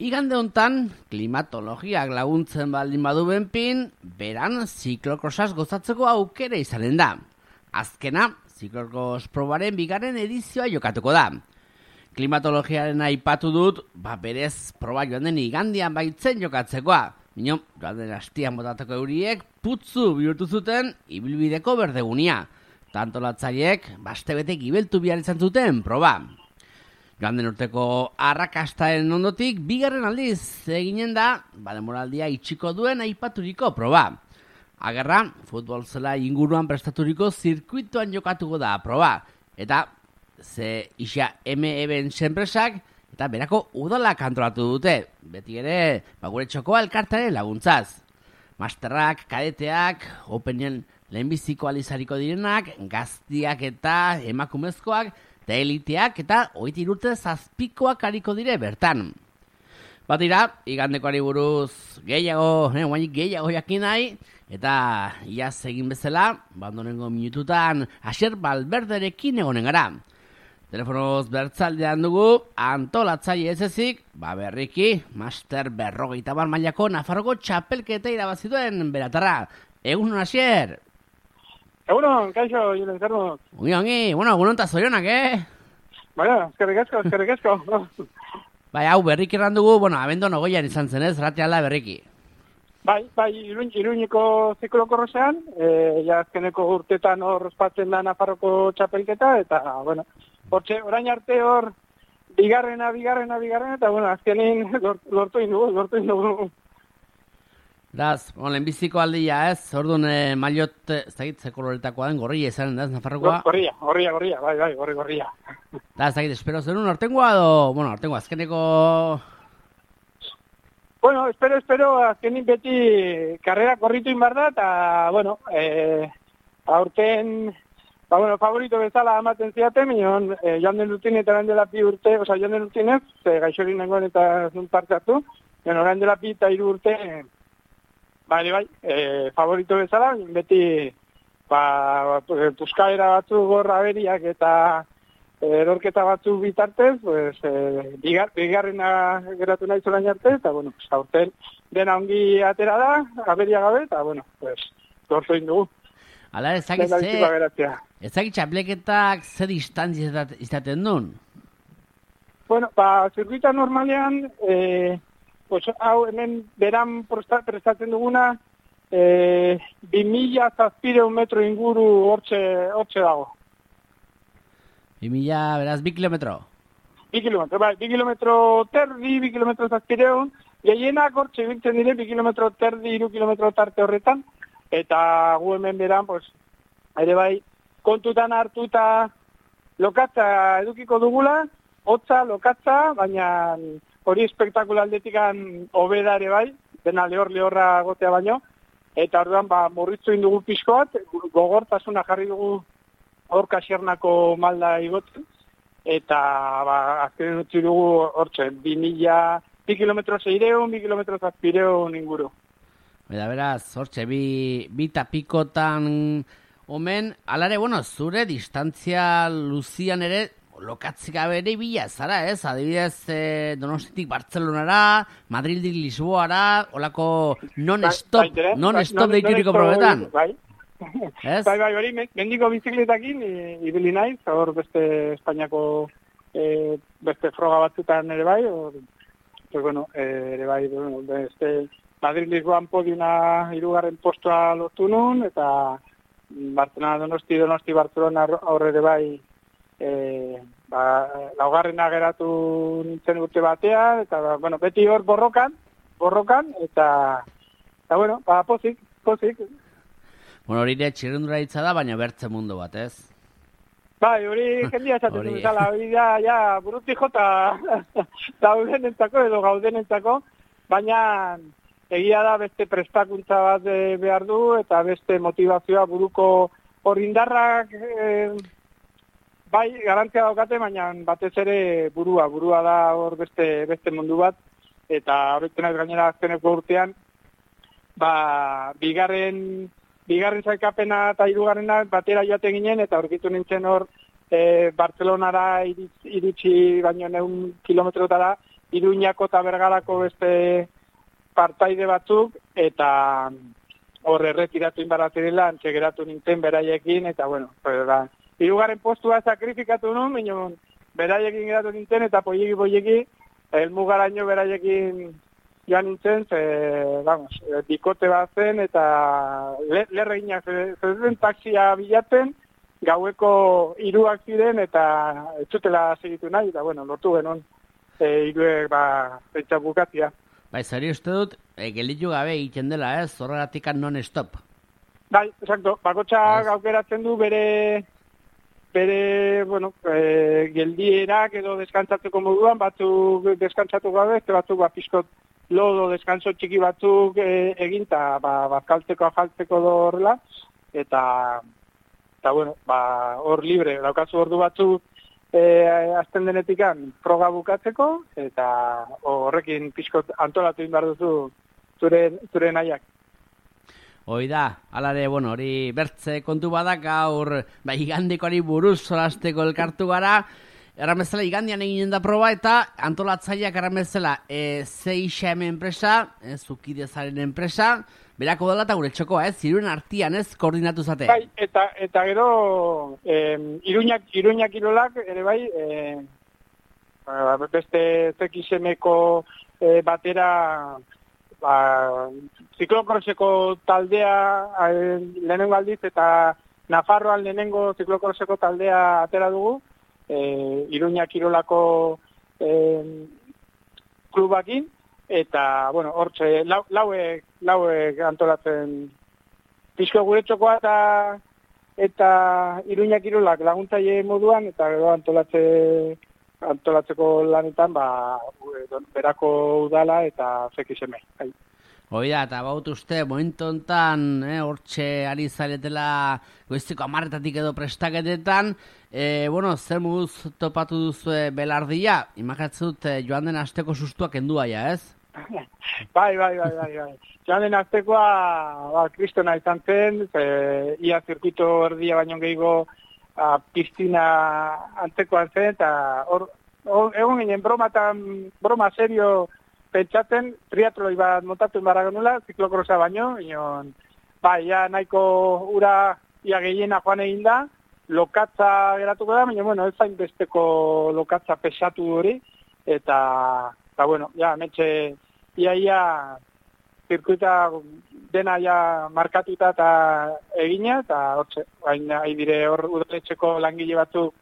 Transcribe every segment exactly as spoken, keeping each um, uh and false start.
igande hontan, klimatologiak laguntzen baldin badu benpin, beran ziklokrosaz gozatzeko aukera izanen da. Azkena, ziklokros probaren bigarren edizioa jokatuko da. Klimatologiaren aipatu dut, ba berez proba joan den igandian baitzen jokatzekoa. Bino, joan den hastian botatako euriek putzu bihurtu zuten ibilbideko berdegunia. Tantolatzaiek, bastebete gibeltu bihar izan zuten proba. Joan den urteko arrakastaren ondotik, bigarren aldiz eginen da, ba denboraldia itxiko duen aipaturiko proba. Agerra, futbol zela inguruan prestaturiko zirkuituan jokatuko da proba. Eta, ze isa M Events enpresak, eta berako udalak antolatu dute. Beti ere, ba gure txokoa elkartaren laguntzaz. Masterrak, kadeteak, openen lehenbiziko alizariko direnak, gaztiak eta emakumezkoak, eta eliteak eta hogeita hiru urte zazpikoak ariko dire bertan. Batira, igandekoari buruz gehiago, eh, guainik gehiago jakin nahi, eta iaz egin bezala, bandonengo minututan, Asier Balberderekin egonen gara. Telefonoz bertzaldean dugu, antolatzaile ez ezik, ba berriki, master berrogeita bar mailako Nafarroko txapelketa irabazi duen beratarra. Egun hon, Asier! Egunon, kaixo, Julen Carlos. Ongi, ongi, bueno, egunon eta zorionak, eh? Baina, eskerrik asko, eskerrik asko. Bai, hau berriki erran dugu, bueno, abenduan ogoian izan zen ez, rati alda berriki. Bai, bai, iruin, iruineko ziklokorrozean, e, ja azkeneko urtetan hor ospatzen da Nafarroko txapelketa, eta, bueno, hortxe, orain arte hor, bigarrena, bigarrena, bigarrena, eta, bueno, azkenin lortu indugu, lortu indugu. Daz, bon, lehenbiziko aldia ez, orduan eh, maillot, ez dakit, ze koloretakoa den, gorria izan, ez, Nafarrokoa? Gorria, gorria, gorria, bai, bai, gorri, gorria. Da, ez dakit, espero zenun, ortengoa edo, bueno, ortengoa, azkeneko... Bueno, espero, espero, azkenin beti karrera korritu inbar da, eta, bueno, eh, aurten, ba, bueno, favorito bezala amaten ziaten, minon, eh, joan den urtin eta orain dela bi urte, oza, joan den urtinez, ze gaixorin nengoen eta zun parte hartu, minon, orain dela bi eta hiru urte, Bai, bai, e, favorito bezala, beti ba, puskaera batzu gorra beriak eta erorketa batzu bitartez, pues, e, bigar, bigarrena geratu nahi zorain arte, eta, bueno, pues, aurten dena ongi atera da, aberia gabe, eta, bueno, pues, lortu indugu. Hala, ezakit ze, ezakit txapleketak ze distantzia izaten duen? Bueno, ba, zirkuita normalean, e, pues, hau hemen beran prestatzen duguna, e, bi mila zazpireun metro inguru hortxe, hortxe dago. Bi mila, beraz, bi kilometro? Bi kilometro, bai, bi kilometro terdi, bi kilometro zazpireun, gehienak hortxe biltzen dire, bi kilometro terdi, iru kilometro tarte horretan, eta gu hemen beran, pues, ere bai, kontutan hartuta lokatza edukiko dugula, hotza, lokatza, baina hori espektakula aldetikan hobedare bai, dena lehor lehorra gotea baino, eta orduan ba, murritzu indugu pixko bat, gogortasuna jarri dugu hor Kasiernako malda igotzen, eta ba, azken utzi dugu hortxe, bi mila, bi kilometro seireun, bi kilometro zazpireun inguru. Eta beraz, hortxe, bi, bi tapikotan omen, alare, bueno, zure distantzia luzian ere, lokatzik abere bila zara, ez? Adibidez, eh, Donostitik Bartzelonara, Madrildik Lisboara, olako non-stop, bai, non-stop non deituriko probetan. Bai, ez? Bai, bai, hori, mendiko bizikletakin ibili naiz, hor beste Espainiako e, beste froga batzutan ere bai, or, pues bueno, ere bai, bueno, beste Madrid-Lisboan podiuna hirugarren postua lortu nun, eta Barcelona, Donosti, Donosti, Barcelona aurre ere bai, E, ba, laugarrena geratu nintzen urte batean, eta, ba, bueno, beti hor borrokan, borrokan, eta, eta bueno, ba, pozik, pozik. Bueno, hori ere txirrendura hitza da, baina bertze mundu bat, ez? Bai, hori jendia esaten dut, hori da, ja, buruti jota daudenentzako edo gaudenentzako, baina egia da beste prestakuntza bat behar du, eta beste motivazioa buruko hor indarrak, e, bai, garantzia daukate, baina batez ere burua, burua da hor beste, beste mundu bat, eta horretzen ez gainera azkeneko urtean, ba, bigarren, bigarren zailkapena eta hirugarrena batera joaten ginen, eta aurkitu nintzen hor e, Bartzelonara iritsi baino neun kilometrotara, Iruñako eta Bergarako beste partaide batzuk, eta hor erretiratu inbaratzerela, antxe geratu nintzen beraiekin, eta bueno, da, hirugarren postua sakrifikatu nun, baina beraiekin geratu nintzen, eta poieki-poieki, helmugaraino beraiekin joan nintzen, ze, vamos, bikote bat zen, eta lerre ginak, zen taxia bilatzen, gaueko hiruak ziren, eta ez zutela segitu nahi, eta bueno, lortu genuen, e, hiruek, ba, pentsa bukatzia. Bai, zari uste dut, e, gelitu gabe egiten dela, ez? Horregatik non-stop. Bai, exacto, bakotxak aukeratzen du bere, bere, bueno, e, geldierak edo deskantzatzeko moduan, batzuk deskantzatu gabe, este batzuk ba, pixkot lodo deskantzo txiki batzuk e, egin, eta ba, bazkaltzeko, ajaltzeko horrela, eta, eta bueno, ba, hor libre, daukazu ordu batzuk e, azten denetikan proga bukatzeko, eta horrekin pixkot antolatu behar duzu zure, zure nahiak. Hoi da, alare, bueno, hori bertze kontu badak gaur, ba, igandikoari buruz solasteko elkartu gara, erramezela igandian eginen da proba, eta antolatzaileak erramezela e, Seixam enpresa, e, Zukidezaren enpresa, berako dela eta gure txokoa, ez, Irunen artian, ez, koordinatu zate. Bai, eta, eta gero, e, Iruñak, Iruñak Irolak, ere bai, e, beste Zekisemeko e, batera, ba, ziklokroseko taldea e, lehenengo aldiz, eta Nafarroan lehenengo ziklokroseko taldea atera dugu, e, Iruña Kirolako e, klubakin, eta, bueno, hortxe, lau, lauek, lauek antolatzen pixko gure txokoa eta, eta Iruña Kirolak laguntzaile moduan, eta gero antolatze, antolatzeko lanetan, ba, berako udala eta zekizeme. Hoi da, eta baut uste, momentu honetan, eh, hortxe ari zaretela goiztiko amarretatik edo prestaketetan, eh, bueno, zer moduz topatu duzu belardia? Imakatzen dut eh, joan den asteko sustuak endua ja, ez? bai, bai, bai, bai, bai. Joan den astekoa, ba, kristona izan zen, ze, ia zirkuito erdia baino gehiago a, piztina antzekoan zen, eta hor, egon ginen broma, tan, broma serio pentsatzen, triatloi bat montatu inbarra genula, ziklokrosa baino, inon, bai, ja nahiko ura ia gehiena joan egin da, lokatza geratuko da, baina, bueno, ez zain besteko lokatza pesatu hori, eta, eta bueno, ja, metxe, ia, ia, zirkuita dena ja markatuta eta egina, eta hortxe, baina, dire hor udaletxeko langile batzuk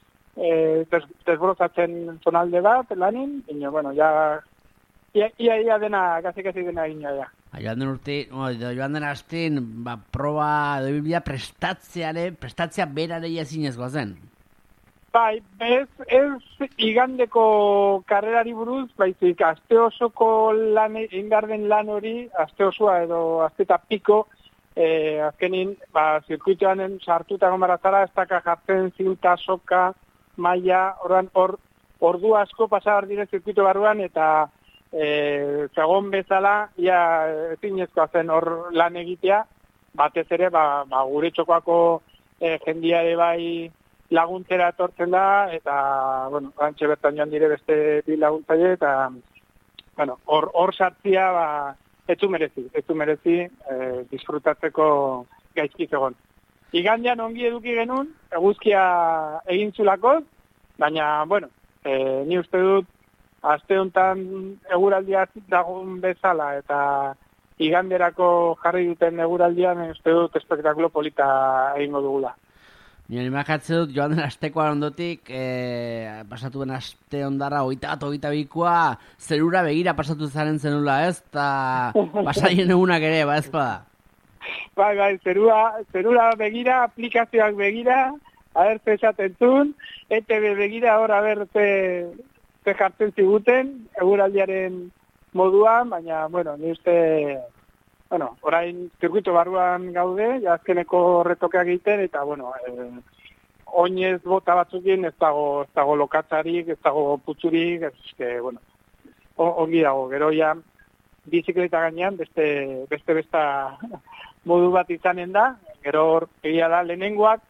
e, des, desbrozatzen zonalde bat, lanin, baina, bueno, ja, Ia, ia, ia dena, gazi-gazi dena egina, ja. Joan den urte, no, joan den astin, ba, proba, dobibila prestatzeare, prestatzea berare jazinezkoa zen. Bai, ez, ez igandeko karrerari buruz, baizik, aste osoko lan, ingarden lan hori, aste osoa edo aste eta piko, eh, azkenin, ba, zirkuitoanen sartuta gomarazara, ez daka jartzen zinta, soka, maia, orduan, hor, ordu asko pasabar dire zirkuito barruan, eta E, segon bezala, ia ezinezkoa zen hor lan egitea, batez ere, ba, ba, gure txokoako e, jendia ere bai laguntzera etortzen da, eta, bueno, gantxe bertan joan dire beste bi laguntzaile, eta, bueno, hor, hor sartzia, ba, etzu merezi, etzu merezi, e, disfrutatzeko gaizki zegoen. Igandean ongi eduki genuen, eguzkia egin zulako, baina, bueno, e, ni uste dut, aste honetan eguraldia dagoen bezala eta iganderako jarri duten eguraldian uste dut espektakulo polita egingo dugula. Nire imakatzen dut joan den astekoa ondotik, e, pasatu den aste ondara oita bat, oita bikoa, zerura begira pasatu zaren zenula, ez? Eta pasaien egunak ere, ba ez bada? Bai, bai, zerua, zerura begira, aplikazioak begira, abertze esaten zuen, E T B begira, hor abertze jartzen ziguten, eguraldiaren moduan, baina, bueno, ni uste, bueno, orain zirkuito barruan gaude, ja azkeneko retokeak egiten, eta, bueno, eh, oinez bota batzukin ez dago, ez dago lokatzarik, ez dago putzurik, ez que, bueno, ongi dago, gero ja, bizikleta gainean, beste, beste besta modu bat izanen da, gero hor, egia da, lehenengoak,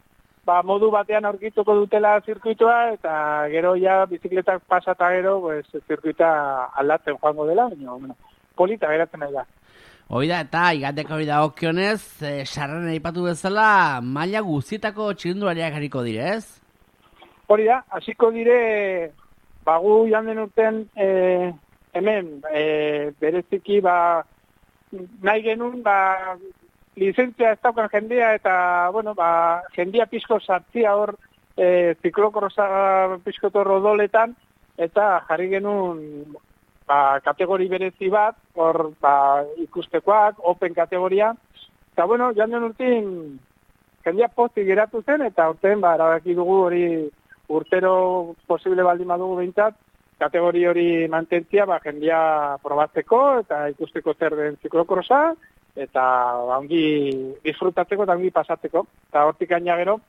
ba, modu batean aurkituko dutela zirkuitoa, eta gero ja bizikletak pasata gero, pues, zirkuita aldatzen joango dela, baina, bueno, polita geratzen nahi da. Hoi da, eta igateka hori da okionez, e, sarren aipatu bezala, maila guztietako txirrindulariak hariko dire, ez? Hori da, hasiko dire, bagu janden urten, e, hemen, e, bereziki, ba, nahi genuen, ba, lizentzia ez daukan jendea, eta, bueno, ba, jendea pixko sartzia hor, e, ziklokrosa pixkoto rodoletan, eta jarri genuen, ba, kategori berezi bat, hor, ba, ikustekoak, open kategoria, eta, bueno, janden urtin, jendea pozik geratu zen, eta urten, ba, erabaki dugu hori urtero posible baldin badugu behintzat, kategori hori mantentzia, ba, jendea probatzeko, eta ikusteko zer den ziklokrosa, eta ba, ongi disfrutatzeko eta ongi pasatzeko. Eta hortik gaina gero,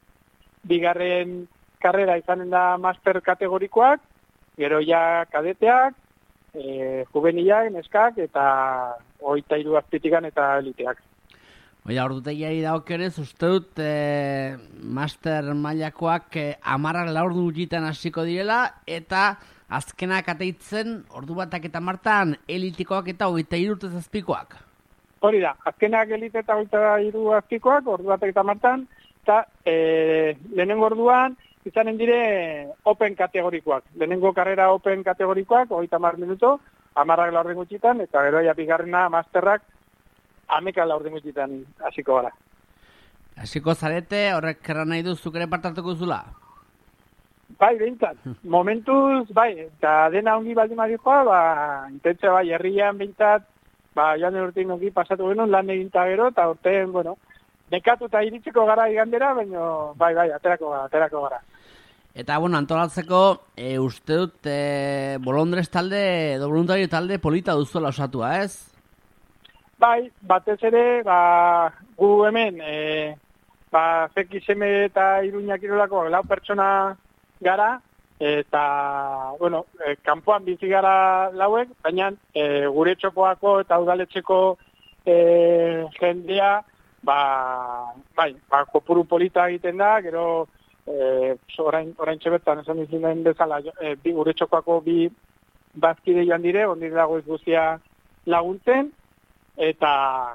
bigarren karrera izanen da master kategorikoak, gero ja kadeteak, e, juvenilak, neskak, eta hogeita hiru azpitikan eta eliteak. Oida, ordutegiari daukionez, uste dut e, master mailakoak e, amarrak laurdu gutxitan hasiko direla, eta azkenak ateitzen ordu batak eta martan elitikoak eta hogeita hiru urte zazpikoak. Hori da, azkenak elite eta hogeita hiru azpikoak, ordu batak eta martan, eta e, lehenengo orduan izanen dire open kategorikoak. Lehenengo karrera open kategorikoak, hogeita hamar minuto, amarrak laurden gutxitan, eta gero ja bigarrena masterrak ameka laurden gutxitan hasiko gara. Hasiko zarete, horrek erran nahi du zuk ere parte hartuko zula? Bai, behintzat. Momentuz, bai, eta dena ongi baldin badikoa, ba, intentzia bai, herrian behintzat, ba, joan urtein ongi pasatu genuen, lan eginta gero, eta urtean, bueno, nekatu eta iritsiko gara igandera, baina, bai, bai, aterako gara, aterako gara. Eta, bueno, antolatzeko, e, uste dut, e, Bolondrez talde, edo voluntario talde polita duzuela osatua, ez? Bai, batez ere, ba, gu hemen, e, ba, Z X M eta Iruña Kirolako lau pertsona gara, eta, bueno, e, kanpoan bizi gara lauek, baina e, gure txokoako eta udaletxeko e, jendea, ba, bai, ba, kopuru polita egiten da, gero, e, orain, orain txebertan, esan izinen bezala, e, bi, gure txokoako bi bazkide joan dire, ondik dago ez guztia laguntzen, eta,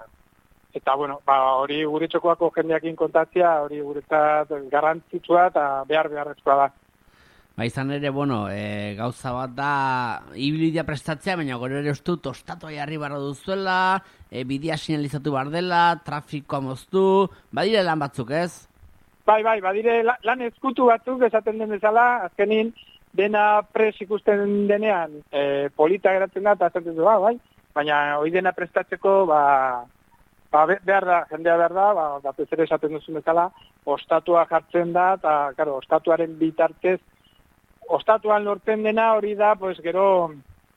eta bueno, ba, hori gure txokoako jendeakin kontatzea, hori guretzat garrantzitsua eta behar beharrezkoa da. Ba, izan ere, bueno, e, gauza bat da ibilidia prestatzea, baina gore ere uste dut ostatu jarri barra duzuela, e, bidea sinalizatu behar dela, trafikoa moztu, badire lan batzuk, ez? Bai, bai, badire lan ezkutu batzuk esaten den bezala, azkenin dena pres ikusten denean e, polita geratzen da, eta esaten du, ba, bai, baina hori dena prestatzeko, ba, ba, behar da, jendea behar da, ba, batez ere esaten duzun bezala, ostatua jartzen da, eta, karo, ostatuaren bitartez, ostatuan lortzen dena hori da, pues, gero,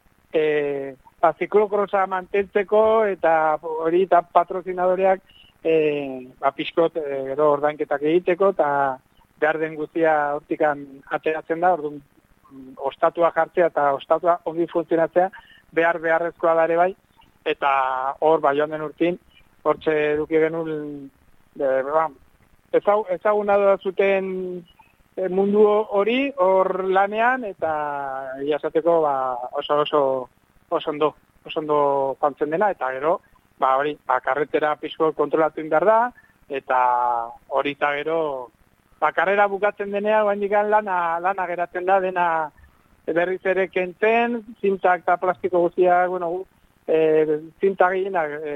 e, ba, ziklokrosa mantentzeko, eta hori eta patrozinadoreak, e, ba, pixkot, e, gero ordainketak egiteko, eta behar den guztia hortikan ateratzen da, orduan, ostatua jartzea eta ostatua ongi funtzionatzea, behar beharrezkoa da ere bai, eta hor, bai, joan den urtin, hortxe eduki genuen, ba, ezaguna da zuten mundu hori, hor lanean, eta jasateko ba, oso oso oso ondo, oso ondo joantzen dena, eta gero, ba, hori, ba, karretera pixko kontrolatu indar da, eta hori eta gero, ba, karrera bukatzen denean, guaindikan lana, lana geratzen da, dena berriz ere kentzen, zintak eta plastiko guztiak, bueno, e, zintak gehienak e,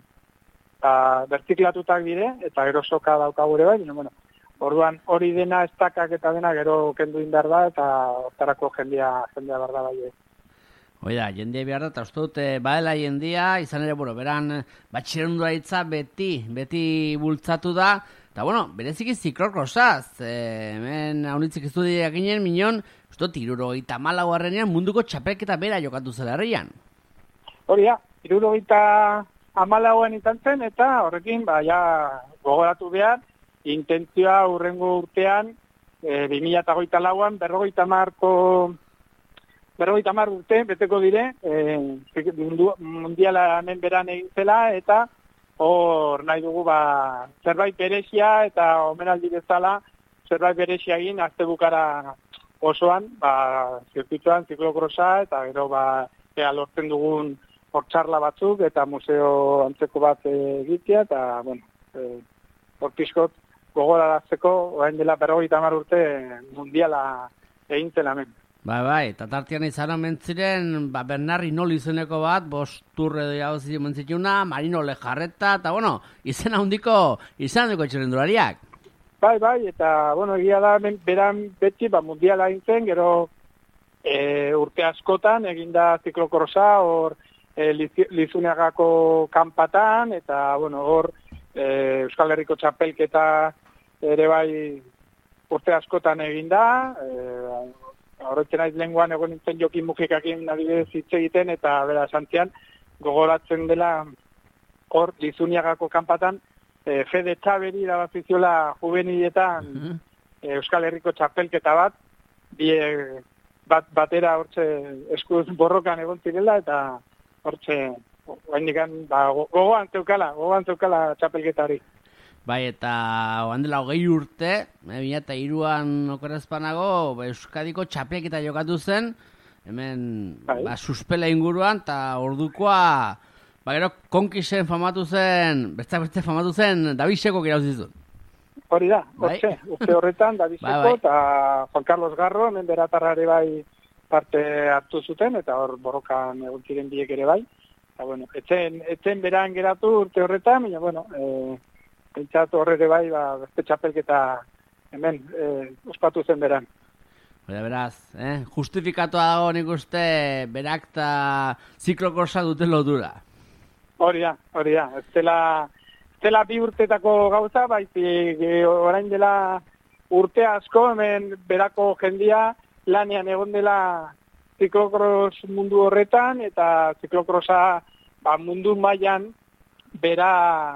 berziklatutak dire, eta gero soka daukagure bai, bueno, orduan hori dena estakak eta dena gero kendu indar da, eta hortarako jendea, jendea behar da bai. Oida, jendea behar da, eta uste dute, badela jendea, izan ere, bueno, beran, batxerundua hitza beti, beti bultzatu da, eta, bueno, bereziki ziklokrosaz, e, hemen haunitzik estudiak ginen, minon, uste dut, irurogeita malagoarrenean munduko txapelketa bera jokatu zela herrian. Hori da, irurogeita amalagoan izan zen, eta horrekin, ba, ja, gogoratu behar, intentzioa hurrengo urtean, e, bi mila hogeita lauan, berrogeita marko, berrogeita mar urte, beteko dire, e, mundu, mundiala hemen beran egin zela, eta hor nahi dugu ba, zerbait berezia eta omenaldi bezala zerbait berezia egin astebukara osoan, ba, zirkuituan ziklokrosa eta gero ba, ea lortzen dugun hortxarla batzuk eta museo antzeko bat egitea eta, bueno, e, hortizkot gogorarazteko, orain dela berrogeita hamar urte mundiala egin zen hemen. Bai, bai, eta tartean izan omentziren, ba, Bernarri Nol izeneko bat, bost turre dago ziren mentzituna, Marino Lejarreta, eta, bueno, izan handiko, izan handiko txirrendulariak. Bai, bai, eta, bueno, egia da, beran beti, ba, mundiala egin zen, gero e, urte askotan, eginda ziklokrosa, hor, e, Lizuneagako kanpatan, eta, bueno, hor, e, Euskal Herriko txapelketa ere bai urte askotan eginda, e, horretzen aiz lenguan egon nintzen Jokin Mujikakin adibidez hitz egiten, eta bera santzian gogoratzen dela hor Lizuniagako kanpatan e, Fede Txaberi irabaziziola juveniletan uh-huh. e, Euskal Herriko txapelketa bat, die, bat batera hortxe eskuz borrokan egon zirela, eta hortxe oaindikan ba, gogoan zeukala, gogoan zeukala txapelketari. Bai, eta oan dela hogei urte, e, bina eta iruan okorrezpanago, ba, Euskadiko txapelketa jokatu zen, hemen bai. Ba, suspela inguruan, eta ordukoa, ba, gero konkisen famatu zen, bestak beste famatu zen, Dabiseko irauzizun. Hori da, bai. Hortxe, urte horretan, Dabiseko, bai, bai. Eta Juan Carlos Garro, hemen beratarrare bai parte hartu zuten, eta hor borrokan egon ziren biek ere bai. Eta, bueno, etzen, etzen beran geratu urte horretan, baina, bueno, e, pentsatu horre bai, ba, beste txapelketa hemen e, ospatu zen beran. Baina beraz, eh? Justifikatua dago nik uste berak eta ziklokorsa duten lotura. Hori da, hori da. Ez dela, ez dela bi urtetako gauza, baizik orain dela urte asko hemen berako jendia lanean egon dela ziklokros mundu horretan, eta ziklokrosa ba, mundu mailan bera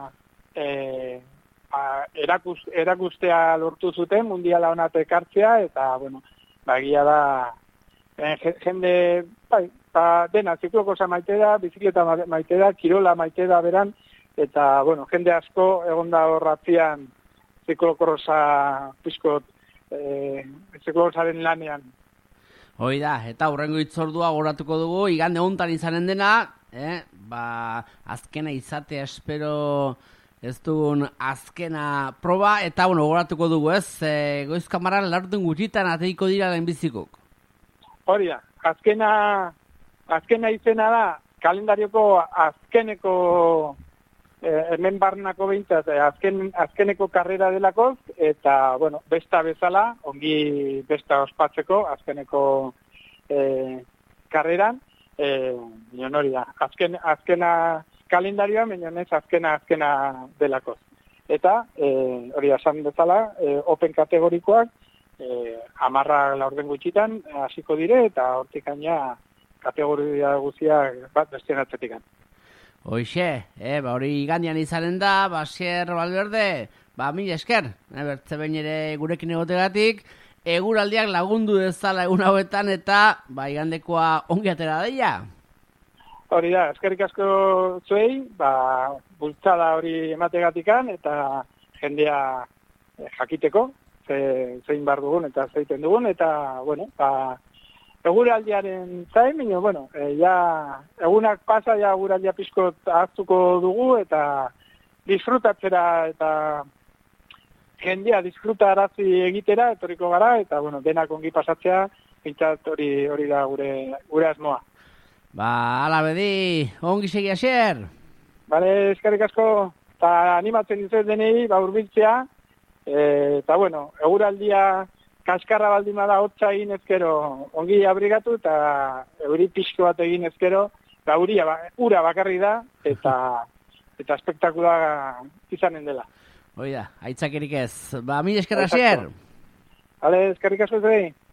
E, ba, erakuz, erakustea lortu zuten, mundiala honat ekartzea, eta, bueno, ba, egia da, e, jende, bai, ba, dena, ziklokosa maite da, bizikleta maite da, kirola maite da beran, eta, bueno, jende asko egon da horratzian ziklokrosa pizkot, e, ziklokosaren lanean. Hoi da, eta hurrengo itzordua goratuko dugu, igande hontan izanen dena, eh? Ba, azkena izatea espero... Ez dugun azkena proba, eta bueno, goratuko dugu, ez? E, goiz kamaran lartun gutxitan ateiko dira lehenbizikok. Hori da, azkena, azkena izena da, kalendarioko azkeneko, eh, hemen barnako behintzat, azken, azkeneko karrera delakoz, eta, bueno, besta bezala, ongi besta ospatzeko, azkeneko eh, karreran, eh, hori da, azken, azkena... kalendarioa, baina ez azkena azkena delakoz. Eta, e, hori esan bezala, e, open kategorikoak, e, amarra laurden gutxitan, hasiko dire, eta hortikaina kategoria guztiak bat bestien atzetikan. Hoixe, eh, ba, hori igandian izanen da, Basier Valverde, ba, mila esker, eh, bertze behin ere gurekin egotegatik, eguraldiak lagundu dezala egun hauetan, eta, ba, igandekoa ongi atera daia. Hori da, eskerrik asko zuei, ba, bultzada hori emategatikan, eta jendea eh, jakiteko, ze, zein bar dugun eta zeiten dugun, eta, bueno, ba, eguraldiaren zain, baina, bueno, e, ja, egunak pasa, ja, eguraldia pizkot ahaztuko dugu, eta disfrutatzera, eta jendea disfrutarazi egitera, etorriko gara, eta, bueno, denak ongi pasatzea, pintzat hori, hori da gure, gure asmoa. Ba, ala bedi, ongi segi Asier. Bale, eskerrik asko, eta animatzen dizuet denei, ba, urbiltzea, e, eta, bueno, eguraldia kaskarra baldin bada hotza egin ezkero ongi abrigatu, eta euri pixko bat egin ezkero, eta uria, ura bakarri da, eta eta espektakula izanen dela. Hoi da, aitzakerik ez. Ba, mila esker Asier. Bale, eskerrik asko zuei.